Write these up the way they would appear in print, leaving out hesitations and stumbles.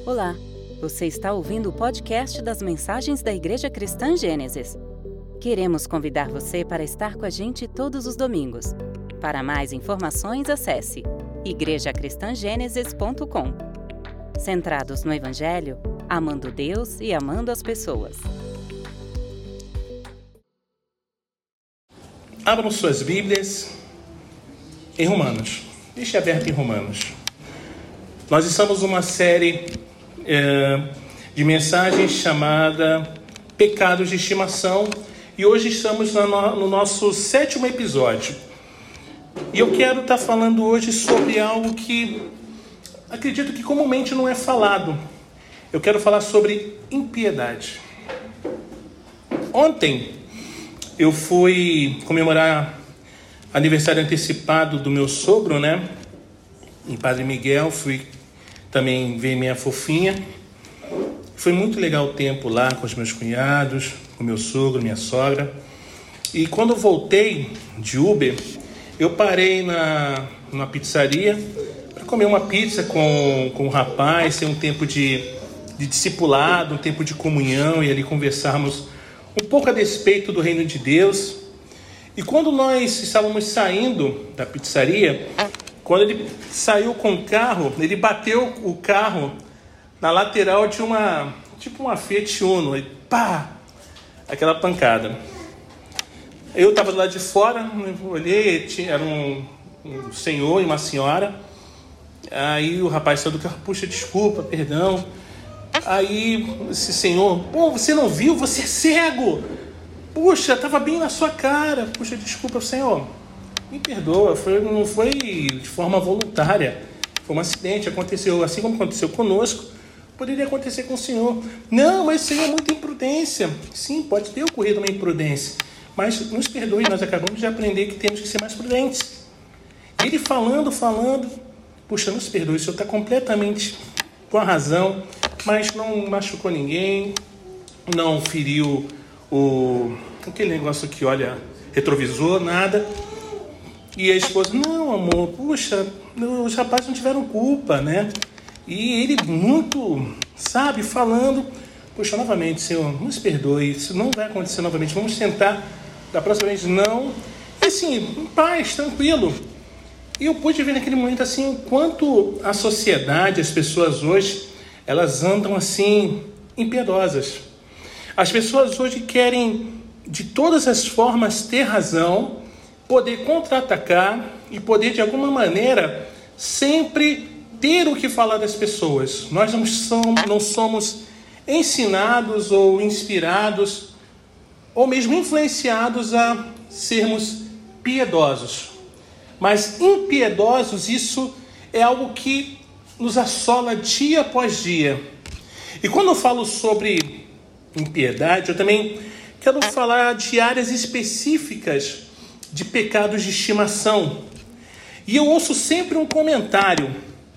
Olá, você está ouvindo o podcast das mensagens da Igreja Cristã Gênesis. Queremos convidar você para estar com a gente todos os domingos. Para mais informações, acesse igrejacristangênesis.com. Centrados no Evangelho, amando Deus e amando as pessoas. Abram suas Bíblias em Romanos. Deixe aberto em Romanos. Nós estamos numa série de mensagens chamada Pecados de Estimação e hoje estamos no nosso 7º episódio. E eu quero estar falando hoje sobre algo que acredito que comumente não é falado. Eu quero falar sobre impiedade. Ontem eu fui comemorar aniversário antecipado do meu sogro, né? Em Padre Miguel, fui também ver minha fofinha. Foi muito legal o tempo lá com os meus cunhados, com meu sogro, minha sogra. E quando eu voltei de Uber, eu parei numa pizzaria para comer uma pizza com o rapaz, ter um tempo de discipulado, um tempo de comunhão e ali conversarmos um pouco a despeito do reino de Deus. E quando nós estávamos saindo da pizzaria, quando ele saiu com o carro, ele bateu o carro na lateral de uma Fiat Uno. E pá! Aquela pancada. Eu estava do lado de fora, olhei, era um senhor e uma senhora. Aí o rapaz saiu do carro, puxa, desculpa, perdão. Aí esse senhor, pô, você não viu? Você é cego! Puxa, estava bem na sua cara. Puxa, desculpa, senhor. Me perdoa, não foi de forma voluntária. Foi um acidente, aconteceu assim como aconteceu conosco. Poderia acontecer com o senhor. Não, mas isso aí é muita imprudência. Sim, pode ter ocorrido uma imprudência. Mas nos perdoe, nós acabamos de aprender que temos que ser mais prudentes. Ele falando. Puxa, nos perdoe, o senhor está completamente com a razão. Mas não machucou ninguém. Não feriu aquele negócio que olha, retrovisor, nada. E a esposa, não, amor, puxa, os rapazes não tiveram culpa, né? E ele muito, falando, puxa, novamente, Senhor, nos perdoe, isso não vai acontecer novamente, vamos tentar, da próxima vez não. E assim, em paz, tranquilo. E eu pude ver naquele momento, assim, o quanto a sociedade, as pessoas hoje, elas andam, assim, impiedosas. As pessoas hoje querem, de todas as formas, ter razão, poder contra-atacar e poder, de alguma maneira, sempre ter o que falar das pessoas. Nós não somos ensinados ou inspirados ou mesmo influenciados a sermos piedosos. Mas impiedosos, isso é algo que nos assola dia após dia. E quando eu falo sobre impiedade, eu também quero falar de áreas específicas de pecados de estimação. E eu ouço sempre um comentário.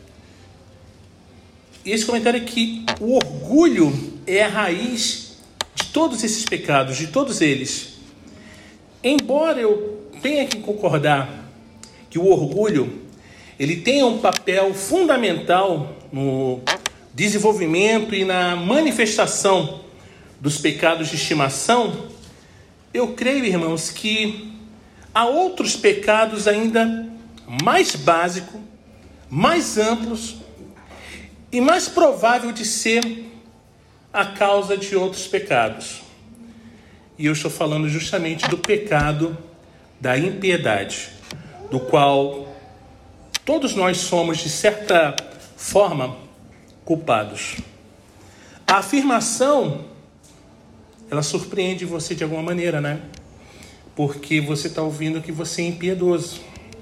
E esse comentário é que o orgulho é a raiz de todos esses pecados, de todos eles. Embora eu tenha que concordar que o orgulho ele tem um papel fundamental no desenvolvimento e na manifestação dos pecados de estimação, eu creio, irmãos, que há outros pecados ainda mais básicos, mais amplos e mais provável de ser a causa de outros pecados. E eu estou falando justamente do pecado da impiedade, do qual todos nós somos, de certa forma, culpados. A afirmação, ela surpreende você de alguma maneira, né? Porque você está ouvindo que você é impiedoso.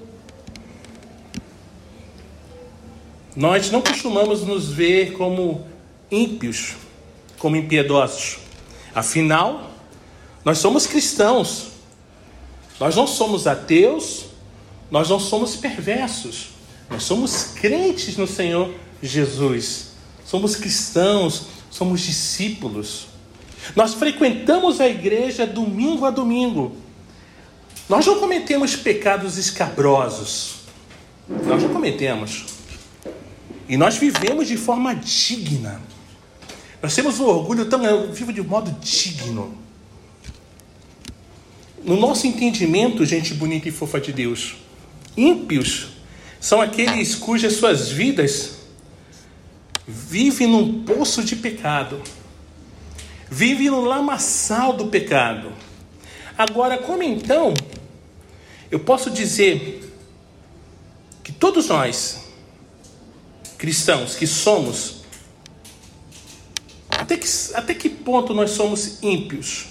Nós não costumamos nos ver como ímpios, como impiedosos. Afinal, nós somos cristãos. Nós não somos ateus, nós não somos perversos. Nós somos crentes no Senhor Jesus. Somos cristãos, somos discípulos. Nós frequentamos a igreja domingo a domingo. Nós não cometemos pecados escabrosos. Nós não cometemos. E nós vivemos de forma digna. Nós temos um orgulho tão... Eu vivo de modo digno. No nosso entendimento, gente bonita e fofa de Deus, ímpios são aqueles cujas suas vidas vivem num poço de pecado. Vivem no lamaçal do pecado. Agora, como então eu posso dizer que todos nós, cristãos, que somos, até que ponto nós somos ímpios?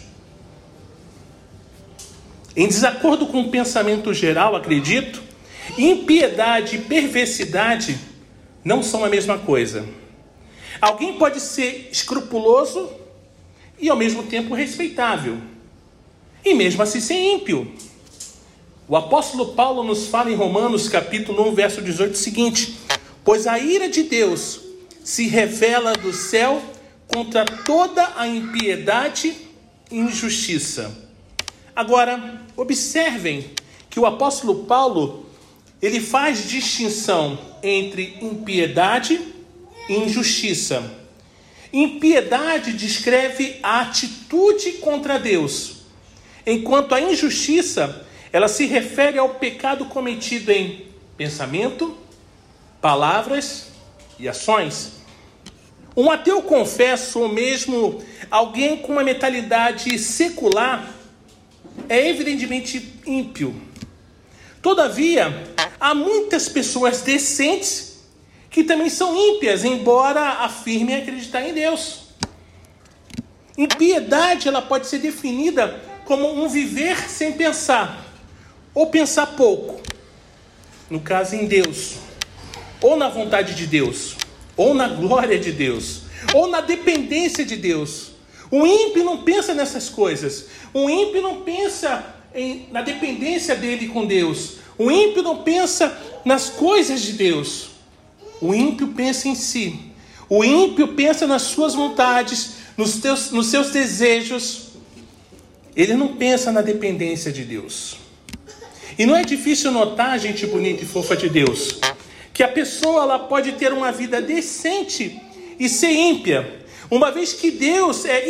Em desacordo com o pensamento geral, acredito, impiedade e perversidade não são a mesma coisa. Alguém pode ser escrupuloso e ao mesmo tempo respeitável, e mesmo assim ser ímpio. O apóstolo Paulo nos fala em Romanos capítulo 1, verso 18 o seguinte: pois a ira de Deus se revela do céu contra toda a impiedade e injustiça. Agora, observem que o apóstolo Paulo, ele faz distinção entre impiedade e injustiça. Impiedade descreve a atitude contra Deus, enquanto a injustiça, ela se refere ao pecado cometido em pensamento, palavras e ações. Um ateu confesso, ou mesmo alguém com uma mentalidade secular, é evidentemente ímpio. Todavia, há muitas pessoas decentes que também são ímpias, embora afirmem acreditar em Deus. Impiedade, ela pode ser definida como um viver sem pensar, ou pensar pouco, no caso em Deus, ou na vontade de Deus, ou na glória de Deus, ou na dependência de Deus. O ímpio não pensa nessas coisas. O ímpio não pensa na dependência dele com Deus. O ímpio não pensa nas coisas de Deus. O ímpio pensa em si. O ímpio pensa nas suas vontades, nos seus desejos. Ele não pensa na dependência de Deus. E não é difícil notar, gente bonita e fofa de Deus, que a pessoa ela pode ter uma vida decente e ser ímpia, uma vez que Deus é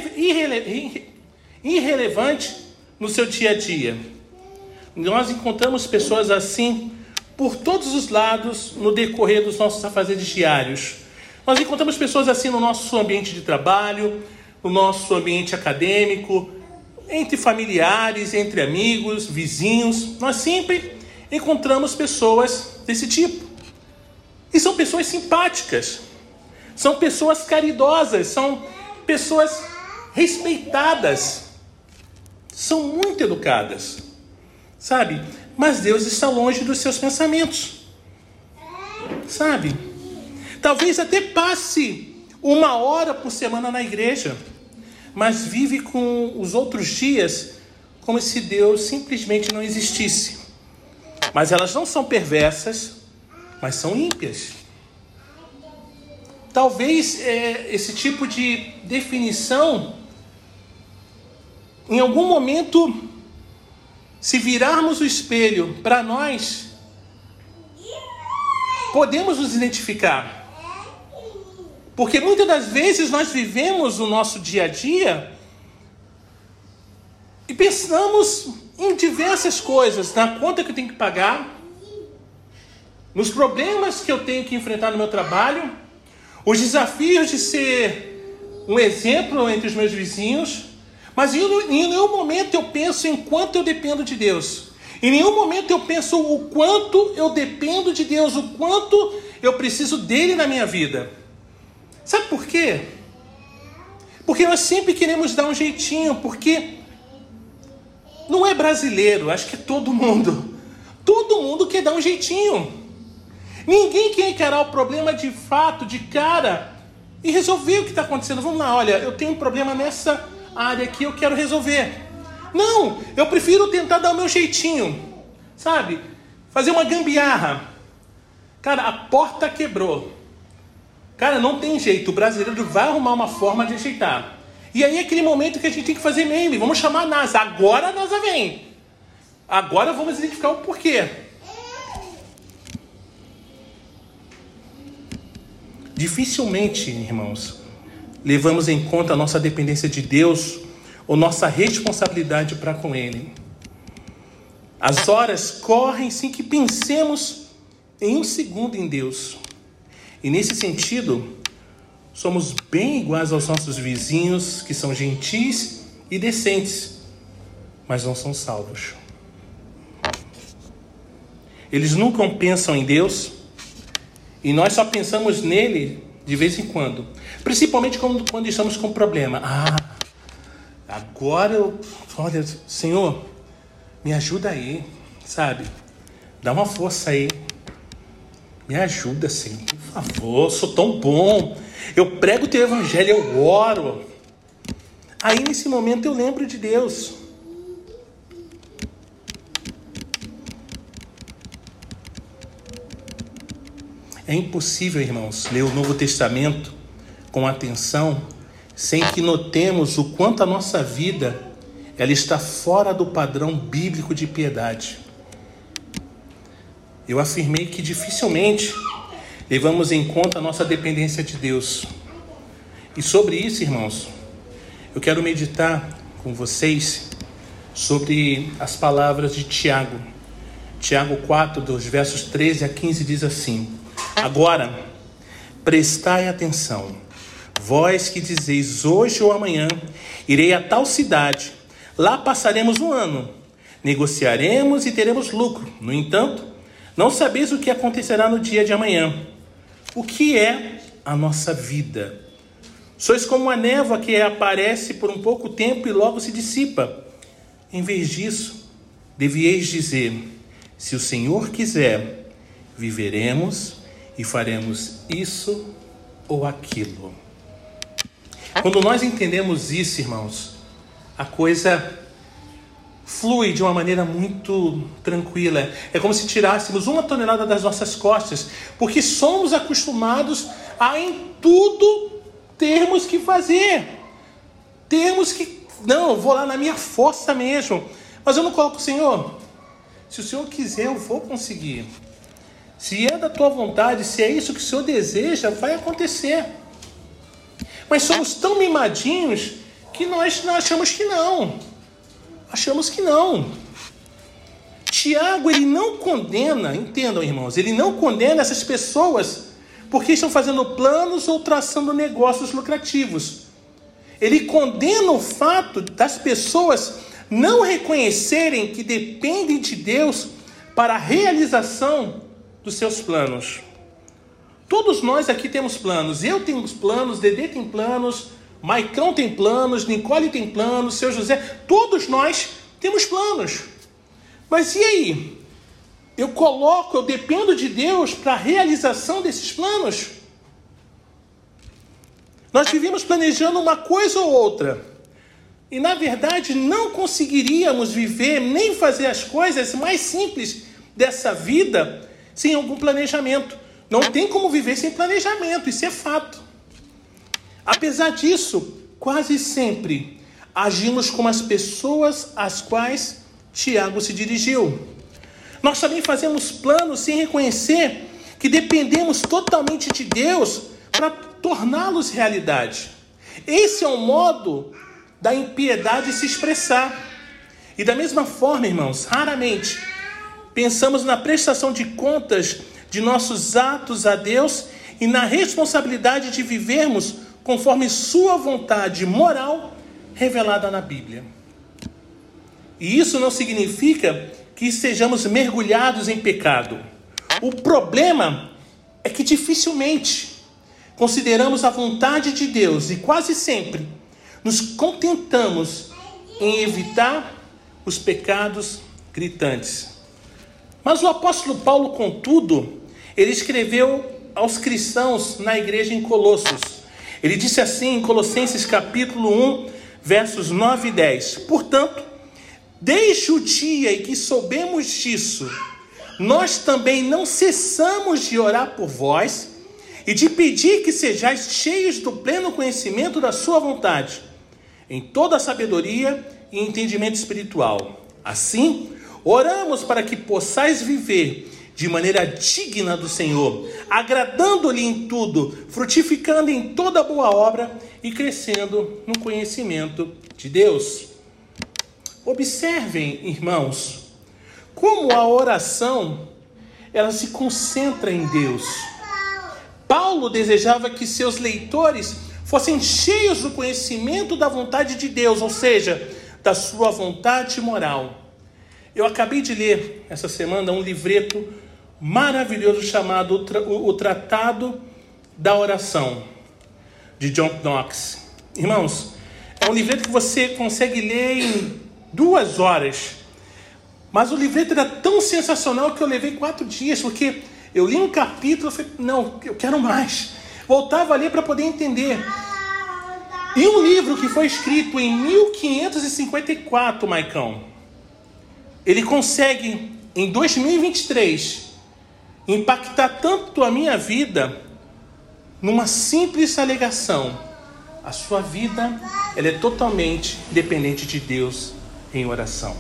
irrelevante no seu dia a dia. Nós encontramos pessoas assim por todos os lados no decorrer dos nossos afazeres diários. Nós encontramos pessoas assim no nosso ambiente de trabalho, no nosso ambiente acadêmico, entre familiares, entre amigos, vizinhos. Nós sempre encontramos pessoas desse tipo. E são pessoas simpáticas, são pessoas caridosas, são pessoas respeitadas, são muito educadas, sabe? Mas Deus está longe dos seus pensamentos, sabe? Talvez até passe 1 hora por semana na igreja, mas vive com os outros dias como se Deus simplesmente não existisse. Mas elas não são perversas, mas são ímpias. Talvez esse tipo de definição, em algum momento, se virarmos o espelho para nós, podemos nos identificar. Porque muitas das vezes nós vivemos o nosso dia a dia e pensamos em diversas coisas, na conta que eu tenho que pagar, nos problemas que eu tenho que enfrentar no meu trabalho, os desafios de ser um exemplo entre os meus vizinhos, mas em nenhum momento eu penso em quanto eu dependo de Deus. Em nenhum momento eu penso o quanto eu dependo de Deus, o quanto eu preciso dele na minha vida. Sabe por quê? Porque nós sempre queremos dar um jeitinho, porque não é brasileiro, acho que é todo mundo. Todo mundo quer dar um jeitinho. Ninguém quer encarar o problema de fato, de cara, e resolver o que está acontecendo. Vamos lá, olha, eu tenho um problema nessa área aqui, eu quero resolver. Não, eu prefiro tentar dar o meu jeitinho, sabe? Fazer uma gambiarra. Cara, a porta quebrou. Cara, não tem jeito, o brasileiro vai arrumar uma forma de ajeitar. E aí é aquele momento que a gente tem que fazer meme, vamos chamar a NASA. Agora a NASA vem. Agora vamos identificar o porquê. dificilmente, irmãos, levamos em conta a nossa dependência de Deus ou nossa responsabilidade para com Ele. As horas correm sem que pensemos em um segundo em Deus. E nesse sentido, somos bem iguais aos nossos vizinhos, que são gentis e decentes, mas não são salvos. Eles nunca pensam em Deus e nós só pensamos nele de vez em quando. Principalmente quando estamos com problema. Agora olha, Senhor, me ajuda aí, sabe? Dá uma força aí. Me ajuda, Senhor, por favor, sou tão bom. Eu prego o teu evangelho, eu oro. Aí nesse momento eu lembro de Deus. É impossível, irmãos, ler o Novo Testamento com atenção sem que notemos o quanto a nossa vida ela está fora do padrão bíblico de piedade. Eu afirmei que dificilmente levamos em conta a nossa dependência de Deus. E sobre isso, irmãos, eu quero meditar com vocês sobre as palavras de Tiago. Tiago 4, dos versos 13 a 15 diz assim: Agora, prestai atenção, vós que dizeis hoje ou amanhã, irei a tal cidade, lá passaremos um ano, negociaremos e teremos lucro. No entanto, não sabeis o que acontecerá no dia de amanhã. O que é a nossa vida? Sois como uma névoa que aparece por um pouco tempo e logo se dissipa. Em vez disso, devieis dizer: se o Senhor quiser, viveremos e faremos isso ou aquilo. Quando nós entendemos isso, irmãos, a coisa flui de uma maneira muito tranquila. É como se tirássemos 1 tonelada das nossas costas, porque somos acostumados a em tudo termos que fazer. Termos que, não, eu vou lá na minha força mesmo. Mas eu não coloco: Senhor, se o Senhor quiser, eu vou conseguir. Se é da tua vontade, se é isso que o Senhor deseja, vai acontecer. Mas somos tão mimadinhos que nós achamos que não. Achamos que não. Tiago, ele não condena, entendam, irmãos, ele não condena essas pessoas porque estão fazendo planos ou traçando negócios lucrativos. Ele condena o fato das pessoas não reconhecerem que dependem de Deus para a realização dos seus planos. Todos nós aqui temos planos. Eu tenho planos, Dedê tem planos, Maicão tem planos, Nicole tem planos, seu José, todos nós temos planos. Mas e aí? Eu dependo de Deus para a realização desses planos? Nós vivemos planejando uma coisa ou outra. E na verdade não conseguiríamos viver nem fazer as coisas mais simples dessa vida sem algum planejamento. Não tem como viver sem planejamento, isso é fato. Apesar disso, quase sempre agimos como as pessoas às quais Tiago se dirigiu. Nós também fazemos planos sem reconhecer que dependemos totalmente de Deus para torná-los realidade. Esse é o modo da impiedade se expressar. E da mesma forma, irmãos, raramente pensamos na prestação de contas de nossos atos a Deus e na responsabilidade de vivermos conforme sua vontade moral revelada na Bíblia. E isso não significa que estejamos mergulhados em pecado. O problema é que dificilmente consideramos a vontade de Deus e quase sempre nos contentamos em evitar os pecados gritantes. Mas o apóstolo Paulo, contudo, ele escreveu aos cristãos na igreja em Colossos. Ele disse assim em Colossenses capítulo 1, versos 9 e 10. Portanto, desde o dia em que soubemos disso, nós também não cessamos de orar por vós e de pedir que sejais cheios do pleno conhecimento da sua vontade, em toda a sabedoria e entendimento espiritual. Assim, oramos para que possais viver de maneira digna do Senhor, agradando-lhe em tudo, frutificando em toda boa obra e crescendo no conhecimento de Deus. Observem, irmãos, como a oração, ela se concentra em Deus. Paulo desejava que seus leitores fossem cheios do conhecimento da vontade de Deus, ou seja, da sua vontade moral. Eu acabei de ler essa semana um livreto maravilhoso chamado O Tratado da Oração, de John Knox. Irmãos, é um livreto que você consegue ler em 2 horas. Mas o livreto era tão sensacional que eu levei 4 dias, porque eu li um capítulo e falei, não, eu quero mais. Voltava a ler para poder entender. E um livro que foi escrito em 1554, Maicão, ele consegue, em 2023, impactar tanto a minha vida numa simples alegação. A sua vida, ela é totalmente dependente de Deus em oração.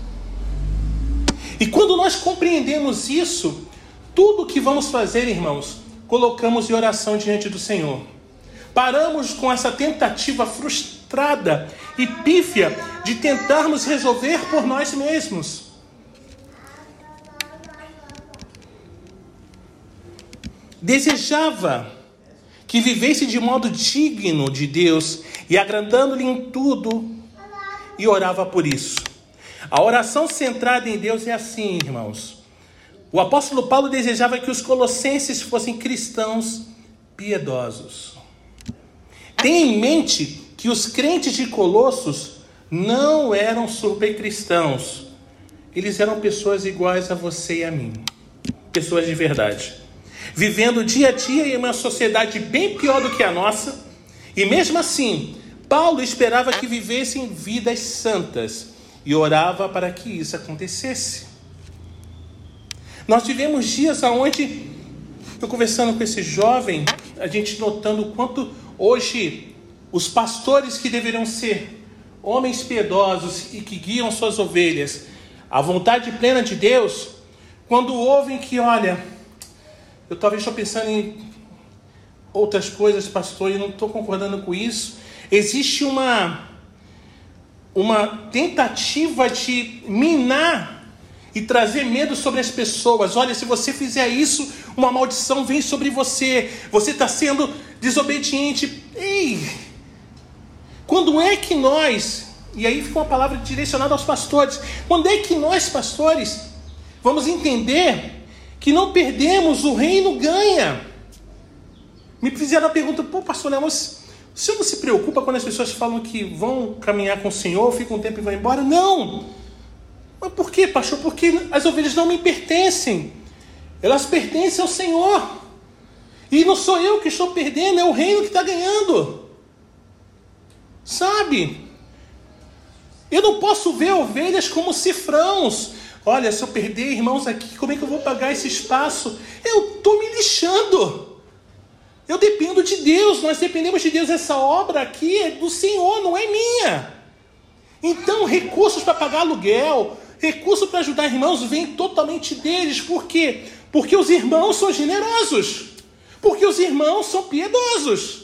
E quando nós compreendemos isso, tudo que vamos fazer, irmãos, colocamos em oração diante do Senhor. Paramos com essa tentativa frustrada e pífia de tentarmos resolver por nós mesmos. Desejava que vivesse de modo digno de Deus e agradando-lhe em tudo, e orava por isso. A oração centrada em Deus é assim, irmãos. O apóstolo Paulo desejava que os colossenses fossem cristãos piedosos. Tenha em mente que os crentes de Colossos não eram super cristãos. Eles eram pessoas iguais a você e a mim. Pessoas de verdade. Vivendo dia a dia em uma sociedade bem pior do que a nossa. E mesmo assim, Paulo esperava que vivessem vidas santas e orava para que isso acontecesse. Nós tivemos dias onde, eu conversando com esse jovem, a gente notando o quanto hoje os pastores que deveriam ser homens piedosos e que guiam suas ovelhas, a vontade plena de Deus, quando ouvem que, olha, eu talvez estou pensando em outras coisas, pastor, e não estou concordando com isso. Existe uma tentativa de minar e trazer medo sobre as pessoas. Olha, se você fizer isso, uma maldição vem sobre você. Você está sendo desobediente. Ei! Quando é que nós, e aí fica uma palavra direcionada aos pastores, quando é que nós, pastores, vamos entender que não perdemos, o reino ganha? Me fizeram a pergunta, pastor Léo, mas o senhor não se preocupa quando as pessoas falam que vão caminhar com o senhor, ficam um tempo e vão embora? Não! Mas por quê, pastor? Porque as ovelhas não me pertencem. Elas pertencem ao Senhor. E não sou eu que estou perdendo, é o reino que está ganhando. Sabe? Eu não posso ver ovelhas como cifrãos. Olha, se eu perder irmãos aqui, como é que eu vou pagar esse espaço? Eu estou me lixando. Eu dependo de Deus, nós dependemos de Deus. Essa obra aqui é do Senhor, não é minha. Então, recursos para pagar aluguel, recurso para ajudar irmãos, vem totalmente deles. Por quê? Porque os irmãos são generosos. Porque os irmãos são piedosos.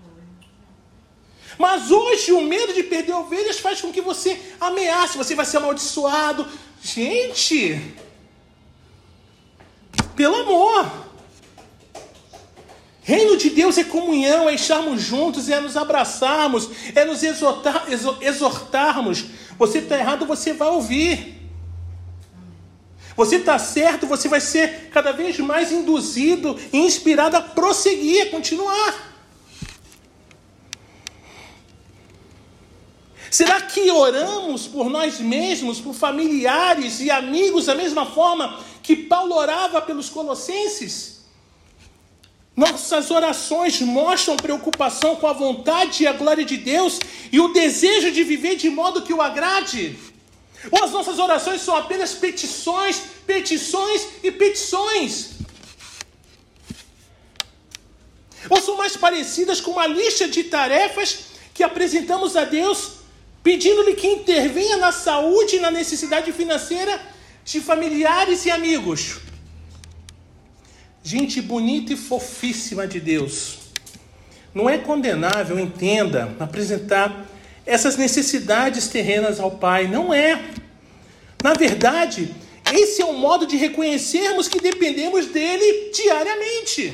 Mas hoje o medo de perder ovelhas faz com que você ameace, você vai ser amaldiçoado. Gente, pelo amor. Reino de Deus é comunhão, é estarmos juntos, é nos abraçarmos, é nos exortarmos. Você está errado, você vai ouvir. Você está certo, você vai ser cada vez mais induzido e inspirado a prosseguir, a continuar. Será que oramos por nós mesmos, por familiares e amigos da mesma forma que Paulo orava pelos colossenses? Nossas orações mostram preocupação com a vontade e a glória de Deus e o desejo de viver de modo que o agrade? Ou as nossas orações são apenas petições, petições e petições? Ou são mais parecidas com uma lista de tarefas que apresentamos a Deus, pedindo-lhe que intervenha na saúde e na necessidade financeira de familiares e amigos? gente bonita e fofíssima de Deus, não é condenável, entenda, apresentar essas necessidades terrenas ao Pai. Não é. Na verdade, esse é um modo de reconhecermos que dependemos dele diariamente.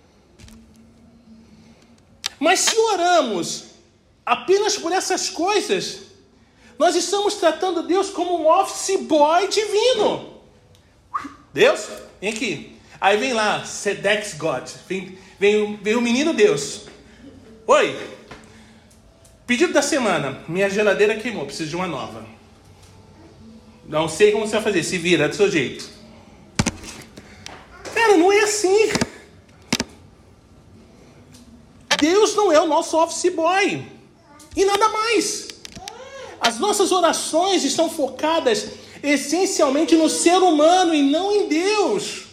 Mas se oramos apenas por essas coisas, nós estamos tratando Deus como um office boy divino. Deus, vem aqui. Aí vem lá, Sedex God. Vem o menino Deus. Oi. Pedido da semana. Minha geladeira queimou, preciso de uma nova. Não sei como você vai fazer, se vira do seu jeito. Cara, não é assim. Deus não é o nosso office boy. E nada mais. As nossas orações estão focadas essencialmente no ser humano e não em Deus.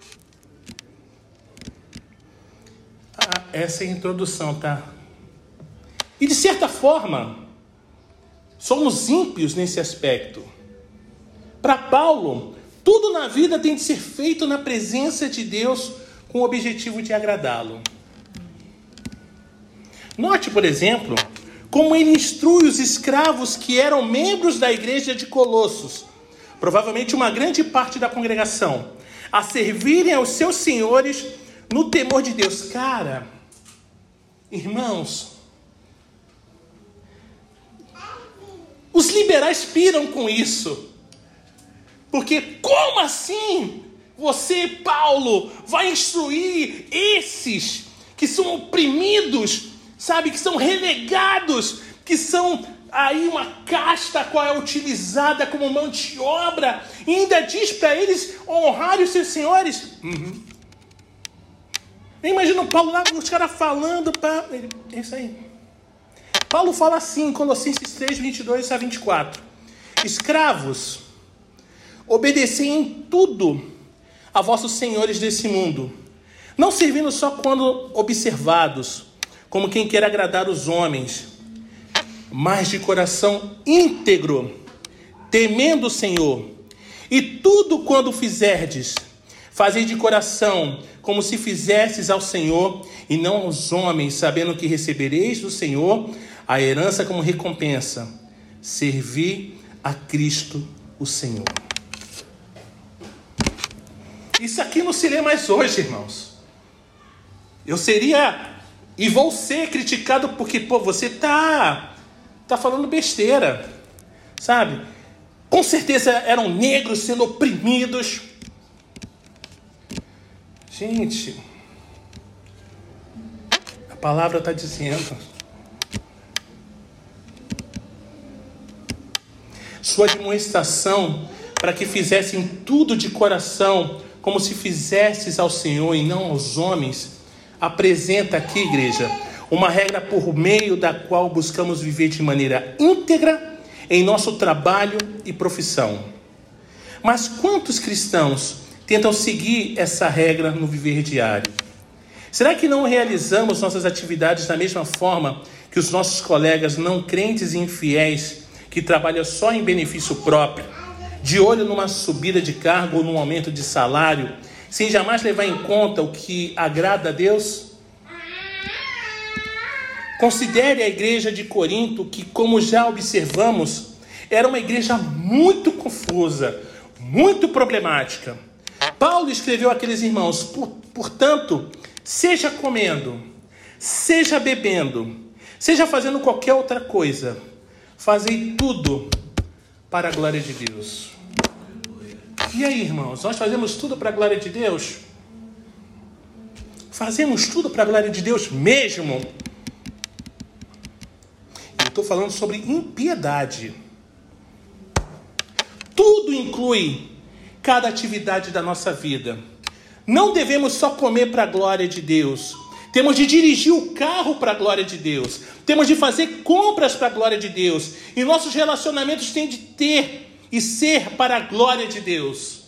Essa é a introdução, tá? E de certa forma, somos ímpios nesse aspecto. Para Paulo, tudo na vida tem de ser feito na presença de Deus com o objetivo de agradá-lo. Note, por exemplo, como ele instrui os escravos que eram membros da igreja de Colossos, provavelmente uma grande parte da congregação, a servirem aos seus senhores no temor de Deus. Cara, irmãos, os liberais piram com isso. Porque como assim você, Paulo, vai instruir esses que são oprimidos, sabe, que são relegados, que são aí uma casta a qual é utilizada como mão de obra, e ainda diz para eles honrarem os seus senhores? Imagina o Paulo lá, os caras falando para... É isso aí. Paulo fala assim em Colossenses 3, 22 a 24. Escravos, obedecei em tudo a vossos senhores desse mundo, não servindo só quando observados, como quem quer agradar os homens, mas de coração íntegro, temendo o Senhor. E tudo quando fizerdes, fazei de coração, como se fizesses ao Senhor e não aos homens, sabendo que recebereis do Senhor a herança como recompensa. Servi a Cristo o Senhor. Isso aqui não se lê mais hoje, irmãos. Eu seria e vou ser criticado porque, você tá falando besteira, sabe? Com certeza eram negros sendo oprimidos. Gente, a palavra está dizendo: sua admoestação para que fizessem tudo de coração, como se fizesses ao Senhor e não aos homens, apresenta aqui, igreja, uma regra por meio da qual buscamos viver de maneira íntegra em nosso trabalho e profissão. Mas quantos cristãos tentam seguir essa regra no viver diário? Será que não realizamos nossas atividades da mesma forma que os nossos colegas não crentes e infiéis que trabalham só em benefício próprio, de olho numa subida de cargo ou num aumento de salário, sem jamais levar em conta o que agrada a Deus? Considere a igreja de Corinto, que, como já observamos, era uma igreja muito confusa, muito problemática. Paulo escreveu àqueles irmãos: portanto, seja comendo, seja bebendo, seja fazendo qualquer outra coisa, fazei tudo para a glória de Deus. E aí, irmãos, nós fazemos tudo para a glória de Deus? Fazemos tudo para a glória de Deus mesmo? Eu estou falando sobre impiedade. Tudo inclui cada atividade da nossa vida. Não devemos só comer para a glória de Deus. Temos de dirigir o carro para a glória de Deus. Temos de fazer compras para a glória de Deus. E nossos relacionamentos têm de ter e ser para a glória de Deus.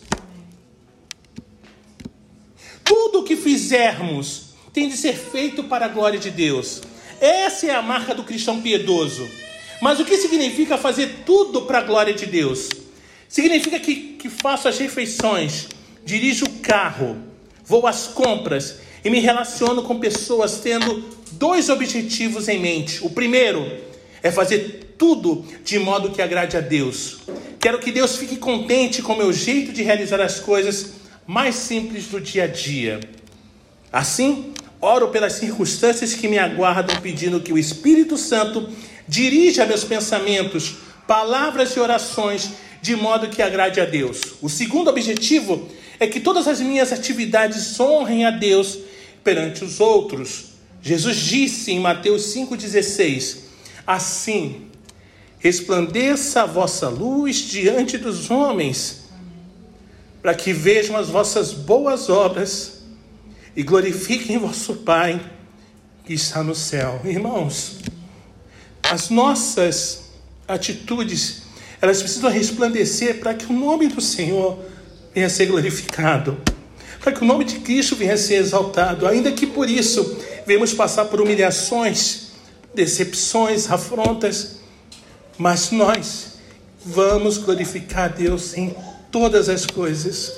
Tudo o que fizermos tem de ser feito para a glória de Deus. Essa é a marca do cristão piedoso. Mas o que significa fazer tudo para a glória de Deus? Significa que faço as refeições, dirijo o carro, vou às compras e me relaciono com pessoas tendo 2 objetivos em mente. O primeiro é fazer tudo de modo que agrade a Deus. Quero que Deus fique contente com o meu jeito de realizar as coisas mais simples do dia a dia. Assim, oro pelas circunstâncias que me aguardam, pedindo que o Espírito Santo dirija meus pensamentos, palavras e orações de modo que agrade a Deus. O segundo objetivo é que todas as minhas atividades honrem a Deus perante os outros. Jesus disse em Mateus 5,16: assim, resplandeça a vossa luz diante dos homens, para que vejam as vossas boas obras e glorifiquem vosso Pai que está no céu. Irmãos, as nossas atitudes, elas precisam resplandecer para que o nome do Senhor venha a ser glorificado, para que o nome de Cristo venha a ser exaltado, ainda que por isso venhamos passar por humilhações, decepções, afrontas, mas nós vamos glorificar a Deus em todas as coisas.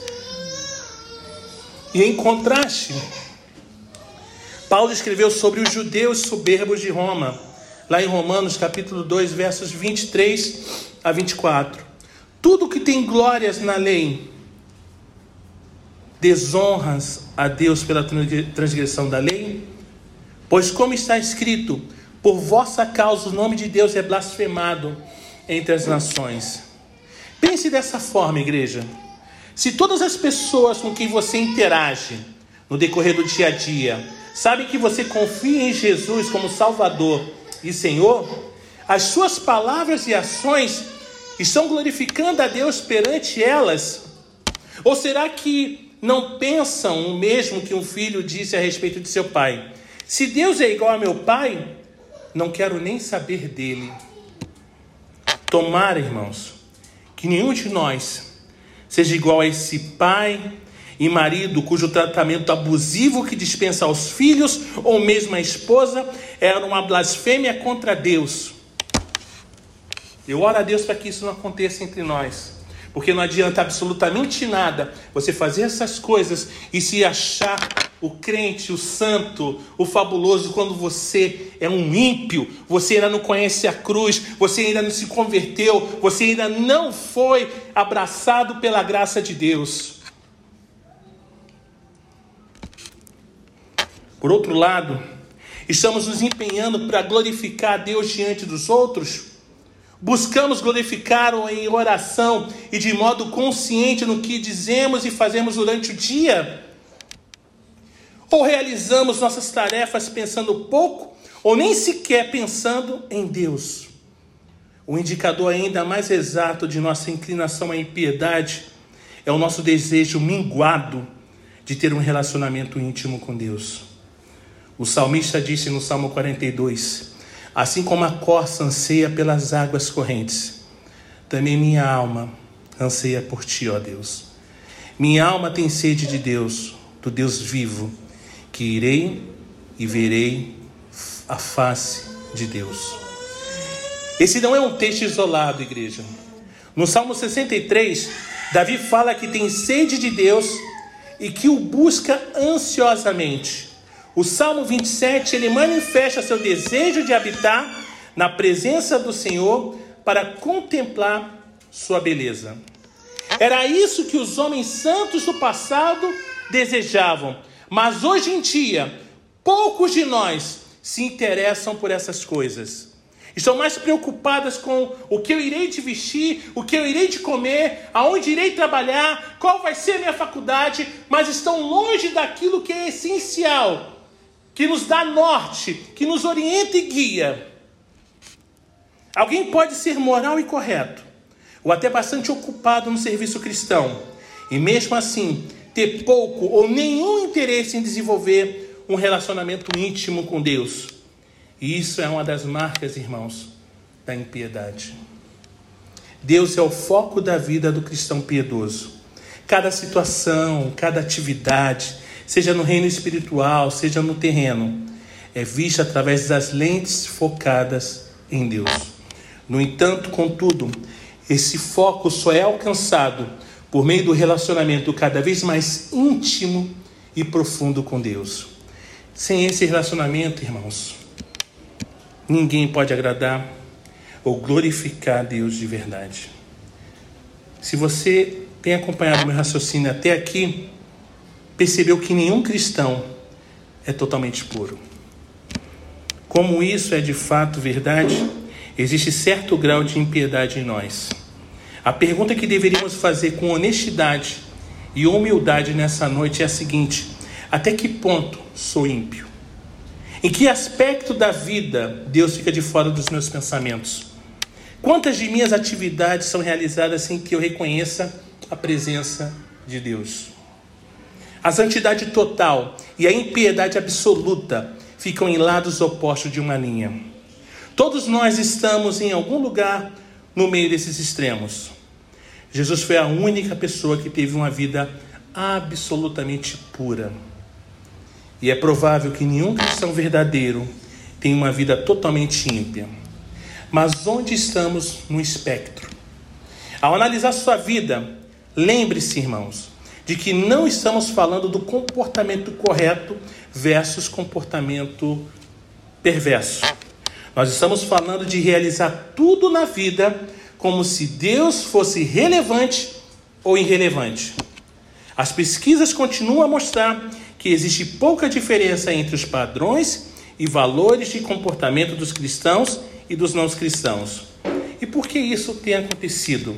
E em contraste, Paulo escreveu sobre os judeus soberbos de Roma, lá em Romanos capítulo 2, versos 23 a 24. Tudo que tem glórias na lei, desonras a Deus pela transgressão da lei, pois como está escrito, por vossa causa o nome de Deus é blasfemado entre as nações. Pense dessa forma, igreja. Se todas as pessoas com quem você interage no decorrer do dia a dia sabem que você confia em Jesus como Salvador e Senhor, as suas palavras e ações estão glorificando a Deus perante elas? Ou será que não pensam o mesmo que um filho disse a respeito de seu pai? Se Deus é igual a meu pai, não quero nem saber dele. Tomara, irmãos, que nenhum de nós seja igual a esse pai e marido cujo tratamento abusivo que dispensa aos filhos ou mesmo à esposa era uma blasfêmia contra Deus. Eu oro a Deus para que isso não aconteça entre nós, porque não adianta absolutamente nada você fazer essas coisas e se achar o crente, o santo, o fabuloso, quando você é um ímpio, você ainda não conhece a cruz, você ainda não se converteu, você ainda não foi abraçado pela graça de Deus. Por outro lado, estamos nos empenhando para glorificar a Deus diante dos outros? Buscamos glorificá-lo em oração e de modo consciente no que dizemos e fazemos durante o dia? Ou realizamos nossas tarefas pensando pouco ou nem sequer pensando em Deus? O indicador ainda mais exato de nossa inclinação à impiedade é o nosso desejo minguado de ter um relacionamento íntimo com Deus. O salmista disse no Salmo 42: assim como a corça anseia pelas águas correntes, também minha alma anseia por ti, ó Deus. Minha alma tem sede de Deus, do Deus vivo, que irei e verei a face de Deus. Esse não é um texto isolado, igreja. No Salmo 63, Davi fala que tem sede de Deus e que o busca ansiosamente. O Salmo 27, ele manifesta seu desejo de habitar na presença do Senhor para contemplar sua beleza. Era isso que os homens santos do passado desejavam, mas hoje em dia, poucos de nós se interessam por essas coisas. Estão mais preocupadas com o que eu irei de vestir, o que eu irei de comer, aonde irei trabalhar, qual vai ser a minha faculdade, mas estão longe daquilo que é essencial, que nos dá norte, que nos orienta e guia. Alguém pode ser moral e correto, ou até bastante ocupado no serviço cristão, e mesmo assim ter pouco ou nenhum interesse em desenvolver um relacionamento íntimo com Deus. E isso é uma das marcas, irmãos, da impiedade. Deus é o foco da vida do cristão piedoso. Cada situação, cada atividade, seja no reino espiritual, seja no terreno, é vista através das lentes focadas em Deus. No entanto, contudo, esse foco só é alcançado por meio do relacionamento cada vez mais íntimo e profundo com Deus. Sem esse relacionamento, irmãos, ninguém pode agradar ou glorificar a Deus de verdade. Se você tem acompanhado meu raciocínio até aqui, percebeu que nenhum cristão é totalmente puro. Como isso é de fato verdade, existe certo grau de impiedade em nós. A pergunta que deveríamos fazer com honestidade e humildade nessa noite é a seguinte: até que ponto sou ímpio? Em que aspecto da vida Deus fica de fora dos meus pensamentos? Quantas de minhas atividades são realizadas sem que eu reconheça a presença de Deus? A santidade total e a impiedade absoluta ficam em lados opostos de uma linha. Todos nós estamos em algum lugar no meio desses extremos. Jesus foi a única pessoa que teve uma vida absolutamente pura. E é provável que nenhum cristão verdadeiro tenha uma vida totalmente ímpia. Mas onde estamos no espectro? Ao analisar sua vida, lembre-se, irmãos, de que não estamos falando do comportamento correto versus comportamento perverso. Nós estamos falando de realizar tudo na vida como se Deus fosse relevante ou irrelevante. As pesquisas continuam a mostrar que existe pouca diferença entre os padrões e valores de comportamento dos cristãos e dos não cristãos. E por que isso tem acontecido?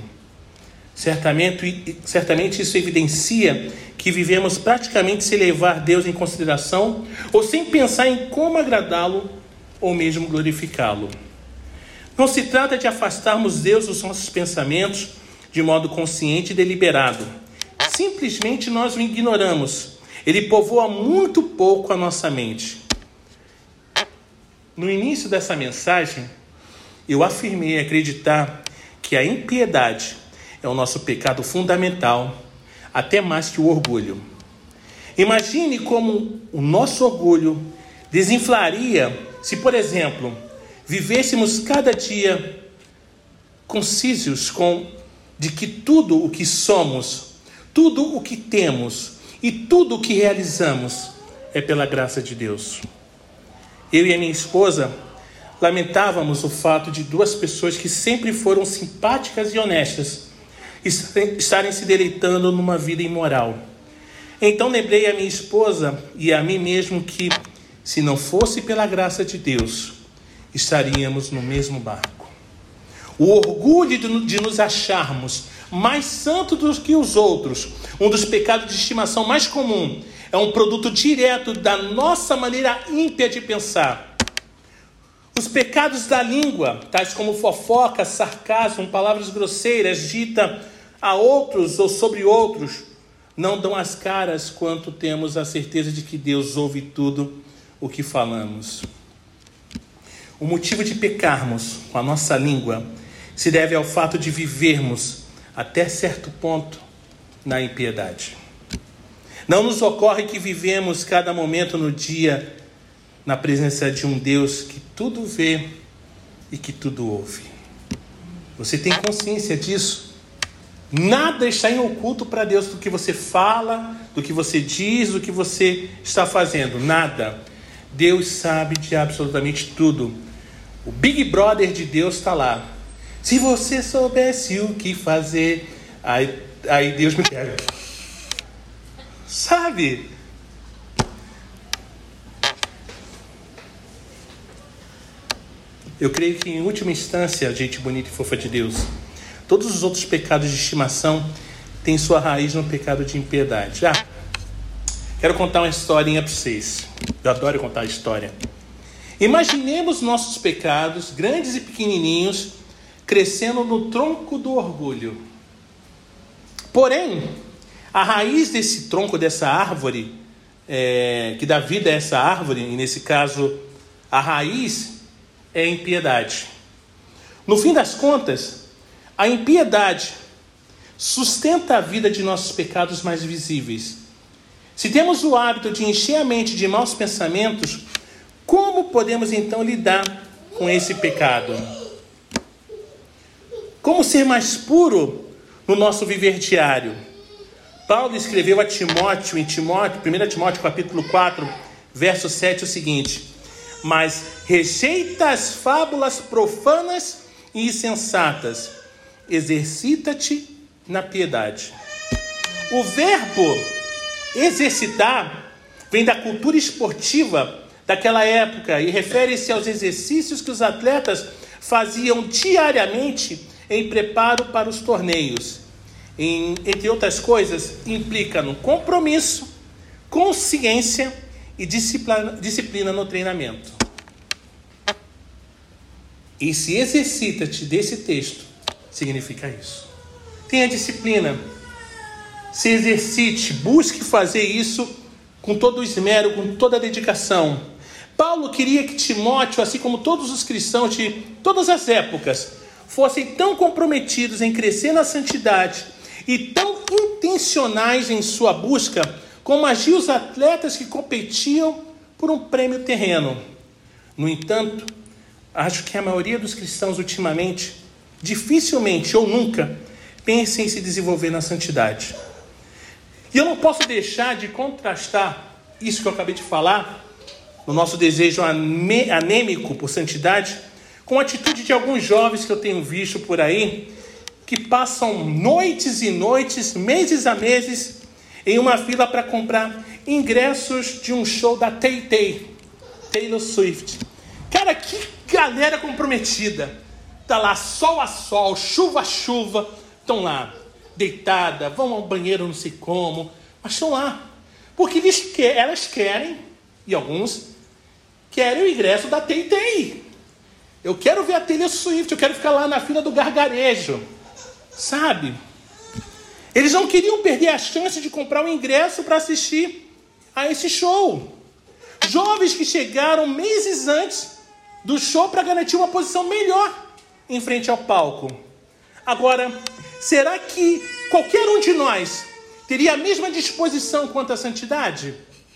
Certamente isso evidencia que vivemos praticamente sem levar Deus em consideração ou sem pensar em como agradá-lo ou mesmo glorificá-lo. Não se trata de afastarmos Deus dos nossos pensamentos de modo consciente e deliberado. Simplesmente nós o ignoramos. Ele povoa muito pouco a nossa mente. No início dessa mensagem, eu afirmei acreditar que a impiedade é o nosso pecado fundamental, até mais que o orgulho. Imagine como o nosso orgulho desinflaria se, por exemplo, vivêssemos cada dia concisos de que tudo o que somos, tudo o que temos e tudo o que realizamos é pela graça de Deus. Eu e a minha esposa lamentávamos o fato de duas pessoas que sempre foram simpáticas e honestas estarem se deleitando numa vida imoral. Então lembrei a minha esposa e a mim mesmo que, se não fosse pela graça de Deus, estaríamos no mesmo barco. O orgulho de nos acharmos mais santos do que os outros, um dos pecados de estimação mais comum, é um produto direto da nossa maneira ímpia de pensar. Os pecados da língua, tais como fofoca, sarcasmo, palavras grosseiras ditas a outros ou sobre outros, não dão as caras quanto temos a certeza de que Deus ouve tudo o que falamos. O motivo de pecarmos com a nossa língua se deve ao fato de vivermos, até certo ponto, na impiedade. Não nos ocorre que vivemos cada momento no dia na presença de um Deus que tudo vê e que tudo ouve. Você tem consciência disso? Nada está em oculto para Deus do que você fala, do que você diz, do que você está fazendo. Nada. Deus sabe de absolutamente tudo. O Big Brother de Deus está lá. Se você soubesse o que fazer, aí Deus me pega. Sabe? Eu creio que, em última instância, gente bonita e fofa de Deus, todos os outros pecados de estimação têm sua raiz no pecado de impiedade. Quero contar uma historinha para vocês. Eu adoro contar a história. Imaginemos nossos pecados, grandes e pequenininhos, crescendo no tronco do orgulho. Porém, a raiz desse tronco, dessa árvore, que dá vida a essa árvore, e nesse caso, a raiz é a impiedade. No fim das contas, a impiedade sustenta a vida de nossos pecados mais visíveis. Se temos o hábito de encher a mente de maus pensamentos, como podemos então lidar com esse pecado? Como ser mais puro no nosso viver diário? Paulo escreveu a Timóteo, em 1 Timóteo capítulo 4, verso 7, o seguinte: mas rejeita as fábulas profanas e insensatas, exercita-te na piedade. O verbo exercitar vem da cultura esportiva daquela época e refere-se aos exercícios que os atletas faziam diariamente em preparo para os torneios. Entre outras coisas, implica no compromisso, consciência e disciplina no treinamento. E se exercita-te desse texto, significa isso. Tenha disciplina, se exercite, busque fazer isso com todo o esmero, com toda a dedicação. Paulo queria que Timóteo, assim como todos os cristãos de todas as épocas, fossem tão comprometidos em crescer na santidade e tão intencionais em sua busca, como agiam os atletas que competiam por um prêmio terreno. No entanto, acho que a maioria dos cristãos ultimamente, dificilmente ou nunca, pensa em se desenvolver na santidade. E eu não posso deixar de contrastar isso que eu acabei de falar, no nosso desejo anêmico por santidade, com a atitude de alguns jovens que eu tenho visto por aí, que passam noites e noites, meses a meses, em uma fila para comprar ingressos de um show da Taylor Swift. Cara, que galera comprometida. Tá lá sol a sol, chuva a chuva, estão lá, deitada, vão ao banheiro não sei como, mas estão lá. Porque elas querem, e alguns querem o ingresso da Taylor. Eu quero ver a Taylor Swift, eu quero ficar lá na fila do gargarejo. Sabe? Eles não queriam perder a chance de comprar o ingresso para assistir a esse show. Jovens que chegaram meses antes do show para garantir uma posição melhor em frente ao palco. Agora, será que qualquer um de nós teria a mesma disposição quanto à santidade?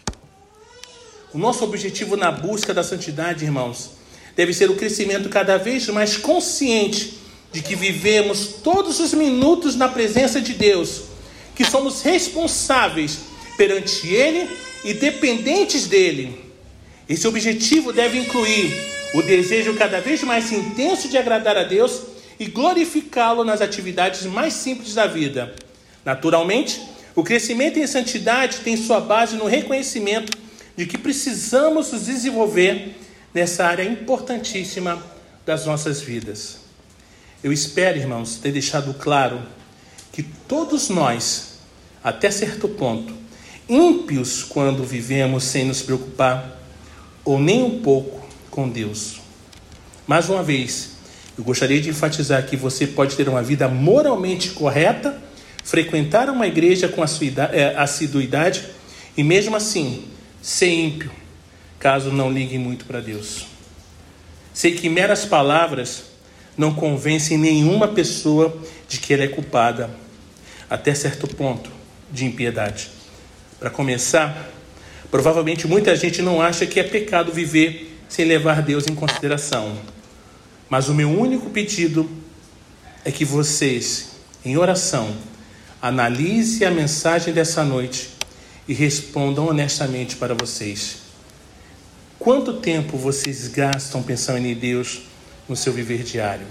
O nosso objetivo na busca da santidade, irmãos, deve ser o crescimento cada vez mais consciente de que vivemos todos os minutos na presença de Deus, que somos responsáveis perante Ele e dependentes dEle. Esse objetivo deve incluir o desejo cada vez mais intenso de agradar a Deus e glorificá-lo nas atividades mais simples da vida. Naturalmente, o crescimento em santidade tem sua base no reconhecimento de que precisamos nos desenvolver nessa área importantíssima das nossas vidas. Eu espero, irmãos, ter deixado claro que todos nós, até certo ponto, ímpios quando vivemos sem nos preocupar, ou nem um pouco, com Deus. Mais uma vez, eu gostaria de enfatizar que você pode ter uma vida moralmente correta, frequentar uma igreja com assiduidade e mesmo assim ser ímpio, caso não ligue muito para Deus. Sei que meras palavras não convencem nenhuma pessoa de que ela é culpada, até certo ponto, de impiedade. Para começar, provavelmente muita gente não acha que é pecado viver sem levar Deus em consideração. Mas o meu único pedido é que vocês, em oração, analisem a mensagem dessa noite e respondam honestamente para vocês. Quanto tempo vocês gastam pensando em Deus no seu viver diário?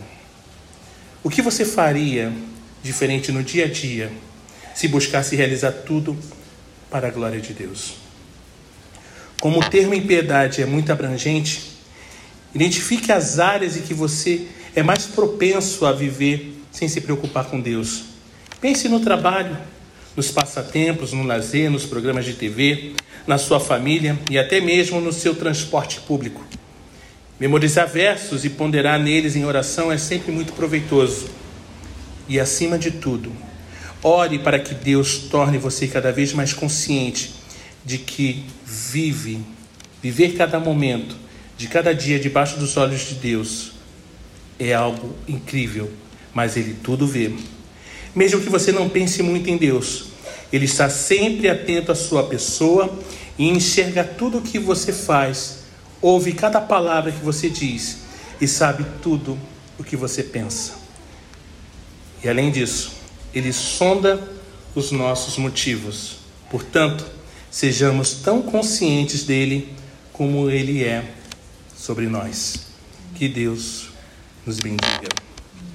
O que você faria diferente no dia a dia se buscasse realizar tudo para a glória de Deus? Como o termo impiedade é muito abrangente, identifique as áreas em que você é mais propenso a viver sem se preocupar com Deus. Pense no trabalho, nos passatempos, no lazer, nos programas de TV, na sua família e até mesmo no seu transporte público. Memorizar versos e ponderar neles em oração é sempre muito proveitoso. E acima de tudo, ore para que Deus torne você cada vez mais consciente de que viver cada momento, de cada dia debaixo dos olhos de Deus é algo incrível, mas Ele tudo vê. Mesmo que você não pense muito em Deus, Ele está sempre atento à sua pessoa e enxerga tudo o que você faz, ouve cada palavra que você diz e sabe tudo o que você pensa. E além disso, Ele sonda os nossos motivos. Portanto, sejamos tão conscientes dele como ele é sobre nós. Que Deus nos bendiga.